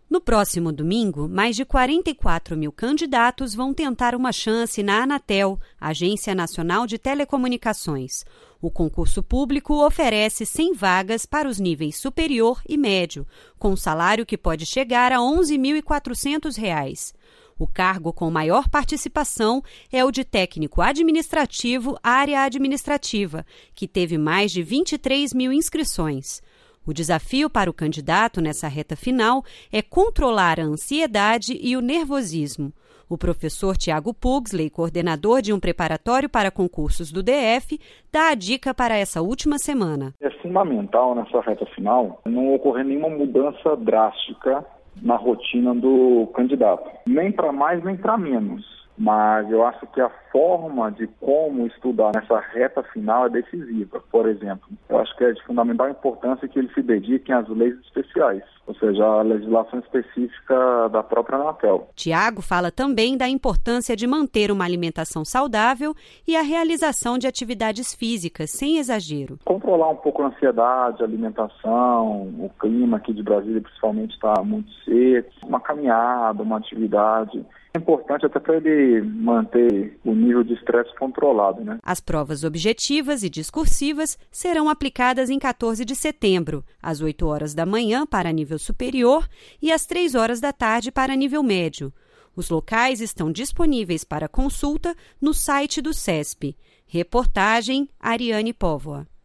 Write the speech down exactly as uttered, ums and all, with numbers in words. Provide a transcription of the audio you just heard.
No próximo domingo, mais de quarenta e quatro mil candidatos vão tentar uma chance na Anatel, Agência Nacional de Telecomunicações. O concurso público oferece cem vagas para os níveis superior e médio, com salário que pode chegar a onze mil e quatrocentos reais. O cargo com maior participação é o de técnico administrativo área administrativa, que teve mais de vinte e três mil inscrições. O desafio para o candidato nessa reta final é controlar a ansiedade e o nervosismo. O professor Tiago Pugsley, coordenador de um preparatório para concursos do D F, dá a dica para essa última semana. É fundamental nessa reta final não ocorrer nenhuma mudança drástica na rotina do candidato, nem para mais nem para menos. Mas eu acho que a forma de como estudar nessa reta final é decisiva. Por exemplo, eu acho que é de fundamental importância que ele se dedique às leis especiais, ou seja, a legislação específica da própria Anatel. Tiago fala também da importância de manter uma alimentação saudável e a realização de atividades físicas, sem exagero. Controlar um pouco a ansiedade, a alimentação, o clima aqui de Brasília principalmente está muito seco, uma caminhada, uma atividade. É importante até para ele manter o nível de estresse controlado, né? As provas objetivas e discursivas serão aplicadas em quatorze de setembro, às oito horas da manhã para nível superior e às três horas da tarde para nível médio. Os locais estão disponíveis para consulta no site do SESP. Reportagem Ariane Póvoa.